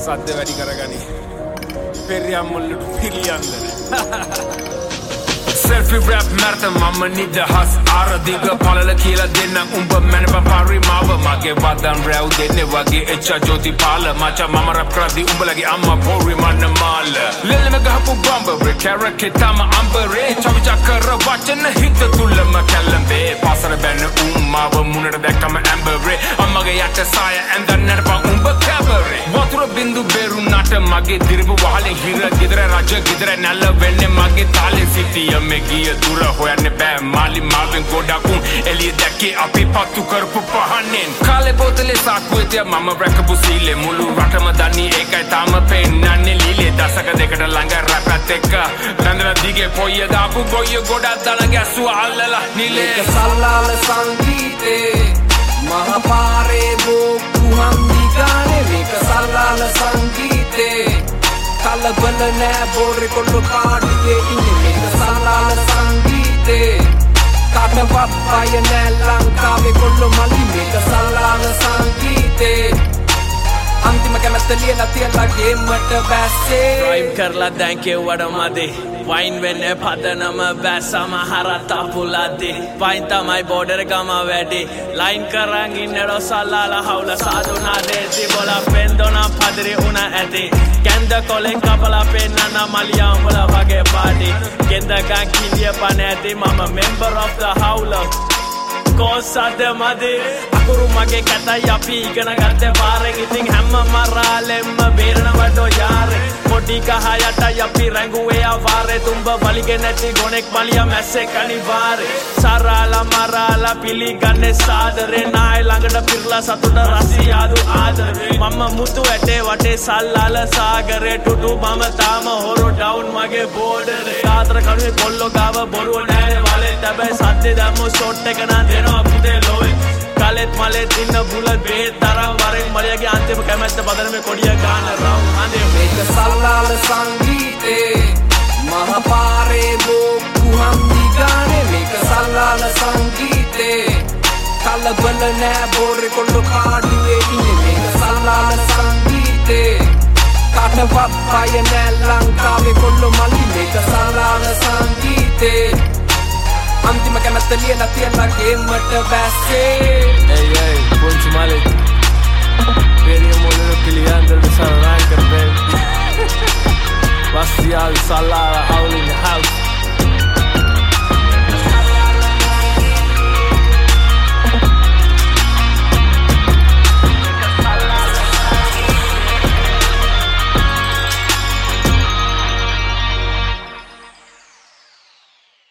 සද්ද වැඩි කරගනි පෙරියම් මුල්ලට පිළියන්දර Selfie rap marathon mama need the hus ආරදිග පළල කියලා දෙන්න උඹ මැනප පරිමාව මගේ වදන් රැව් දෙන්නේ වගේ එච්චා ජෝති පාල මචා මම රැප් කරද්දි උඹලගේ අම්මා පොරි මන්න මාල ලෙල්ලම ගහපු බම්බරේ කැරකේ තම අම්බරේ චවිචා කර වචන හිත තුලම කැලඹේ පාසල බැන්න උම්මාව මුණට දැක්කම ඇම්බරේ අම්මගේ යට සාය ඇඳන්නට පන් උඹ කැබරේ වතුර බින්දු බේරුණාට මගේ දිරිපු වහලෙන් හිර ගෙදර රජ ගෙදර නැල්ල වෙන්නේ මගේ තාලේ සිටිය Megi dura hoyanne bæ mali maven godakun eliye දැක්කේ අපි පත්තු කරපු පහනෙන් කාලේ බෝතලේ සාක්කුවේ තියා මම රැකපු සීලේ මුළු රටම දන්නේ ඒකයි තාම පෙන්නන්නේ ලීලේ දශක දෙකට ළඟ රැපත් එක්ක බඳලා දිගේ පොయ్య දාපු ගොయ్య ගොඩක් දන ගැස්සුවා අල්ලලා නිලේ ඒක සල්ලාල සංගීතේ මහපාරේ බෝක්කු හන්දි ගානේ මේක සල්ලාල සංගීතේ කලබල නෑ බෝරේ කොල්ල පාඩුවේ ඉන්නේ මේක සල්ලාල සංගීතේ කාටවත් බය නෑ ලංකාවේ කොල්ල මල්ලි මේක සල්ලාල සංගීතේ අන්තිම කැමැත්ත ලියලා තියලා ගේම්මට බැස්සේ ඩ්‍රයිව් කරලා දැන් කෙව්වට මදි වයින් වෙන්නේ පදනම බැසම හරත් අපුලද්දි වයින් තමයි බෝඩර් ගම වැඩි ලයින් කරන් ඉන්නඩෝ සල්ලාලා හවුල සාදුනා දේසි බොලා පෙන්දොනා පදිරි උන ඇති කැන්ද කොලෙන් කපලා පෙන්නන මලියා උඹලා වගේ පාටි කෙන්ද ගන් කිලිය පන ඇති මම member of the howler කොසද මදි අකුරු මගේ කැතයි අපි ඉගෙන ගත්තේ පාරෙන් ඉතින් හැම මරාලෙම්ම බේරනවඩෝ යාරේ පොඩි කහ යටයි අපි රැඟුවේ ආවාරේ තුඹ වලිගේ නැති ගොනෙක් මලියා මැස්සෙක් අනිවාරේ සරාලා මරාලා පිළිගන්නේ සාදරේ නාය ළඟට පිරලා සතුට රසියාදු ආදරේ මම මුතු ඇටේ වටේ සල්ලාල සාගරේ ටුටු මම තාම හොරෝ ඩවුන් මගේ බෝඩරේ ආතර කණුවේ කොල්ලෝ ගාව බොරුව නෑ වලේ හැබැයි සද්දේ දැම්මෝ ෂොට් එක නම් දෙනවා පුතේ ලෝවේ කාලෙත් මලෙත් ඉන්න බුලත් බේත් තරම් වරෙන් මලියගේ අන්තිම කැමැත්ත බදරමේ කොඩිය ගාන රවුම් හඳේ මේක සල්ලාල සංගීතේ මහපාරේ බෝක්කු හන්දි ගානේ මේක සල්ලාල සංගීතේ කලබල නෑ බෝරේ කොල්ල පාඩුවේ ඉන්නේ මේක සල්ලාල සංගීතේ කාටවත් බය නෑ ලංකාවේ කොල්ල මල්ලි මේක සල්ලාල සංගීතේ අන්තිම කැමැත්ත ලියලා තියලා ගේම්මට බැස්සේ Ey, ponchi male Peri molero piliando el salón, baby Vaciado y salada, howl in the house